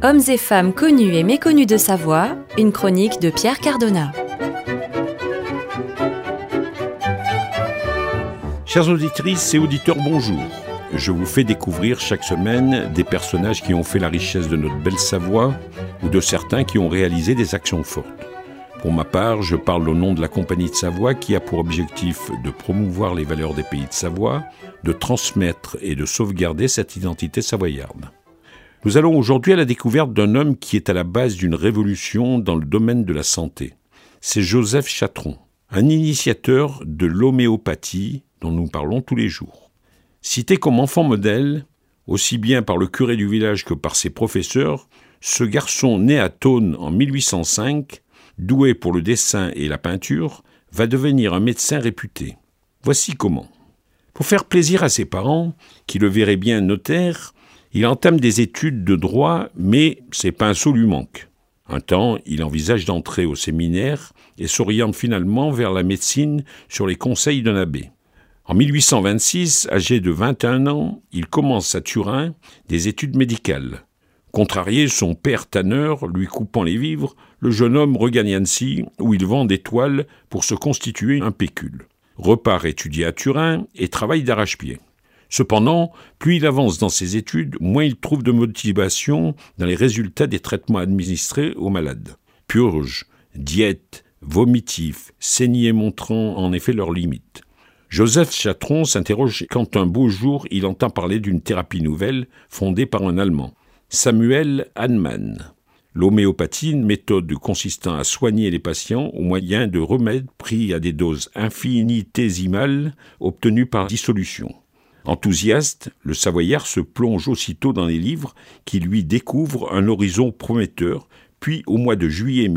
Hommes et femmes connus et méconnus de Savoie, une chronique de Pierre Cardona. Chères auditrices et auditeurs, bonjour. Je vous fais découvrir chaque semaine des personnages qui ont fait la richesse de notre belle Savoie ou de certains qui ont réalisé des actions fortes. Pour ma part, je parle au nom de la Compagnie de Savoie qui a pour objectif de promouvoir les valeurs des pays de Savoie, de transmettre et de sauvegarder cette identité savoyarde. Nous allons aujourd'hui à la découverte d'un homme qui est à la base d'une révolution dans le domaine de la santé. C'est Joseph Chatron, un initiateur de l'homéopathie dont nous parlons tous les jours. Cité comme enfant modèle, aussi bien par le curé du village que par ses professeurs, ce garçon né à Thônes en 1805, doué pour le dessin et la peinture, va devenir un médecin réputé. Voici comment. Pour faire plaisir à ses parents, qui le verraient bien notaire, il entame des études de droit, mais ses pinceaux lui manquent. Un temps, il envisage d'entrer au séminaire et s'oriente finalement vers la médecine sur les conseils d'un abbé. En 1826, âgé de 21 ans, il commence à Turin des études médicales. Contrarié, son père tanneur lui coupant les vivres, le jeune homme regagne Annecy, où il vend des toiles pour se constituer un pécule. Repart étudier à Turin et travaille d'arrache-pied. Cependant, plus il avance dans ses études, moins il trouve de motivation dans les résultats des traitements administrés aux malades. Purges, diètes, vomitifs, saignées montrant en effet leurs limites. Joseph Chatron s'interroge quand un beau jour il entend parler d'une thérapie nouvelle fondée par un Allemand, Samuel Hahnemann. L'homéopathie, une méthode consistant à soigner les patients au moyen de remèdes pris à des doses infinitésimales obtenues par dissolution. Enthousiaste, le Savoyard se plonge aussitôt dans les livres qui lui découvrent un horizon prometteur, puis au mois de juillet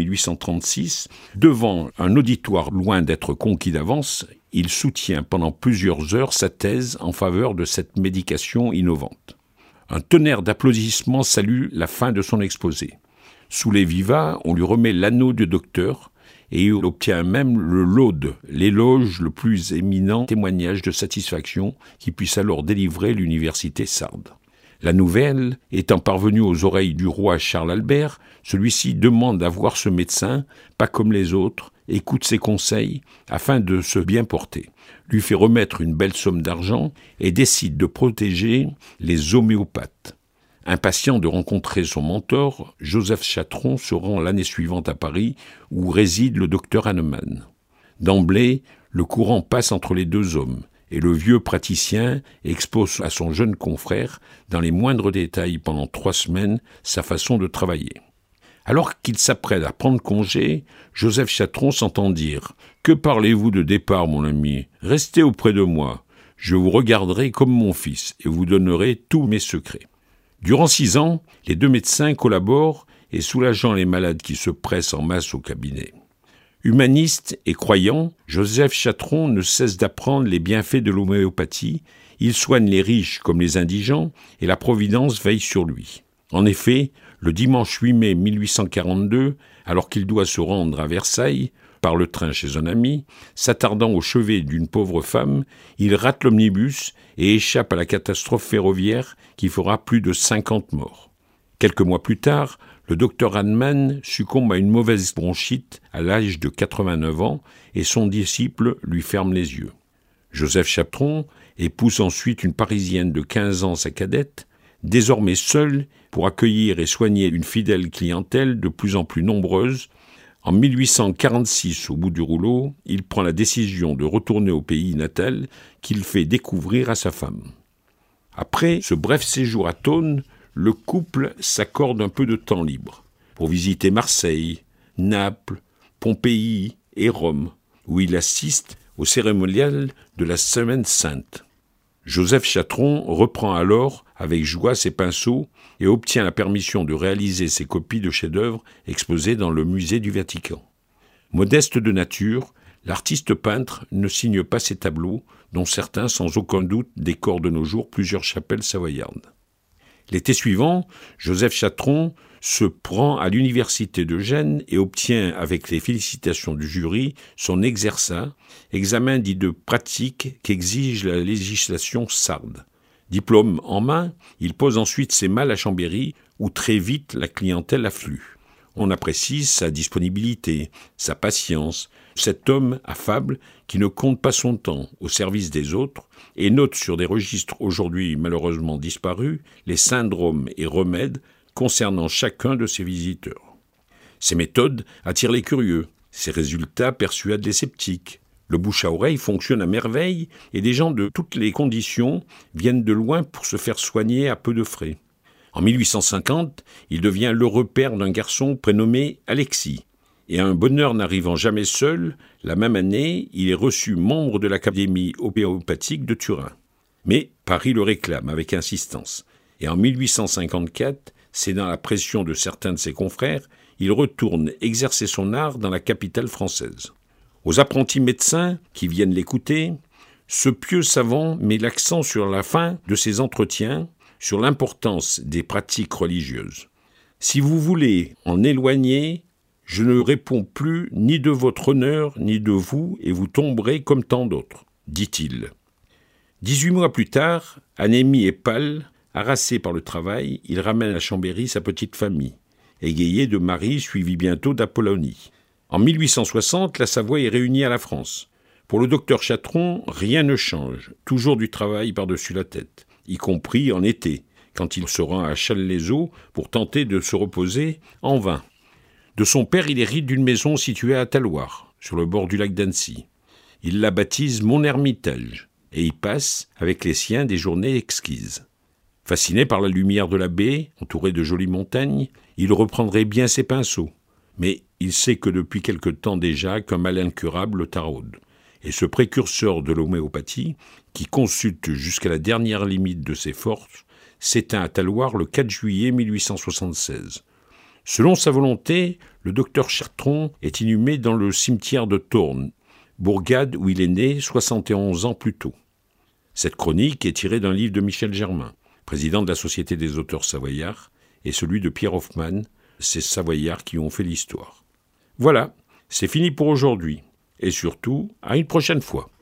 1836, devant un auditoire loin d'être conquis d'avance, il soutient pendant plusieurs heures sa thèse en faveur de cette médication innovante. Un tonnerre d'applaudissements salue la fin de son exposé. Sous les vivats, on lui remet l'anneau de docteur et il obtient même le laude, l'éloge le plus éminent témoignage de satisfaction qui puisse alors délivrer l'université sarde. La nouvelle étant parvenue aux oreilles du roi Charles-Albert, celui-ci demande à voir ce médecin, pas comme les autres, écoute ses conseils afin de se bien porter, lui fait remettre une belle somme d'argent et décide de protéger les homéopathes. Impatient de rencontrer son mentor, Joseph Chatron se rend l'année suivante à Paris, où réside le docteur Hahnemann. D'emblée, le courant passe entre les deux hommes, et le vieux praticien expose à son jeune confrère, dans les moindres détails pendant 3 semaines, sa façon de travailler. Alors qu'il s'apprête à prendre congé, Joseph Chatron s'entend dire « Que parlez-vous de départ, mon ami ? Restez auprès de moi. Je vous regarderai comme mon fils, et vous donnerai tous mes secrets. » Durant 6 ans, les deux médecins collaborent et soulageant les malades qui se pressent en masse au cabinet. Humaniste et croyant, Joseph Chatron ne cesse d'apprendre les bienfaits de l'homéopathie. Il soigne les riches comme les indigents et la Providence veille sur lui. En effet, le dimanche 8 mai 1842, alors qu'il doit se rendre à Versailles, par le train chez un ami, s'attardant au chevet d'une pauvre femme, il rate l'omnibus et échappe à la catastrophe ferroviaire qui fera plus de 50 morts. Quelques mois plus tard, le docteur Hahnemann succombe à une mauvaise bronchite à l'âge de 89 ans et son disciple lui ferme les yeux. Joseph Chatron épouse ensuite une Parisienne de 15 ans, sa cadette, désormais seul pour accueillir et soigner une fidèle clientèle de plus en plus nombreuse. En 1846, au bout du rouleau, il prend la décision de retourner au pays natal qu'il fait découvrir à sa femme. Après ce bref séjour à Thônes, le couple s'accorde un peu de temps libre pour visiter Marseille, Naples, Pompéi et Rome, où il assiste au cérémonial de la Semaine Sainte. Joseph Chatron reprend alors avec joie ses pinceaux et obtient la permission de réaliser ses copies de chefs-d'œuvre exposées dans le musée du Vatican. Modeste de nature, l'artiste peintre ne signe pas ses tableaux, dont certains sans aucun doute décorent de nos jours plusieurs chapelles savoyardes. L'été suivant, Joseph Chatron se prend à l'université de Gênes et obtient, avec les félicitations du jury, son exerçat, examen dit de pratique qu'exige la législation sarde. Diplôme en main, il pose ensuite ses malles à Chambéry, où très vite la clientèle afflue. On apprécie sa disponibilité, sa patience, cet homme affable qui ne compte pas son temps au service des autres et note sur des registres aujourd'hui malheureusement disparus les syndromes et remèdes concernant chacun de ses visiteurs. Ses méthodes attirent les curieux, ses résultats persuadent les sceptiques. Le bouche à oreille fonctionne à merveille et des gens de toutes les conditions viennent de loin pour se faire soigner à peu de frais. En 1850, il devient l'heureux père d'un garçon prénommé Alexis. Et un bonheur n'arrivant jamais seul, la même année, il est reçu membre de l'Académie homéopathique de Turin. Mais Paris le réclame avec insistance. Et en 1854, cédant à la pression de certains de ses confrères, il retourne exercer son art dans la capitale française. Aux apprentis médecins qui viennent l'écouter, ce pieux savant met l'accent sur la fin de ses entretiens, sur l'importance des pratiques religieuses. Si vous voulez en éloigner, je ne réponds plus ni de votre honneur ni de vous, et vous tomberez comme tant d'autres, dit-il. 18 mois plus tard, anémie et pâle, harassé par le travail, il ramène à Chambéry sa petite famille, égayée de Marie suivie bientôt d'Apollonie. En 1860, la Savoie est réunie à la France. Pour le docteur Chatron, rien ne change, toujours du travail par-dessus la tête, y compris en été, quand il se rend à Challes-les-Eaux pour tenter de se reposer en vain. De son père, il hérite d'une maison située à Talloires, sur le bord du lac d'Annecy. Il la baptise Mon Ermitage, et y passe, avec les siens, des journées exquises. Fasciné par la lumière de la baie, entouré de jolies montagnes, il reprendrait bien ses pinceaux. Mais il sait que depuis quelque temps déjà qu'un mal incurable le taraude. Et ce précurseur de l'homéopathie, qui consulte jusqu'à la dernière limite de ses forces, s'éteint à Talloires le 4 juillet 1876. Selon sa volonté, le docteur Chatron est inhumé dans le cimetière de Tourne, bourgade où il est né 71 ans plus tôt. Cette chronique est tirée d'un livre de Michel Germain, président de la Société des auteurs savoyards, et celui de Pierre Hoffmann, ces Savoyards qui ont fait l'histoire. Voilà, c'est fini pour aujourd'hui. Et surtout, à une prochaine fois.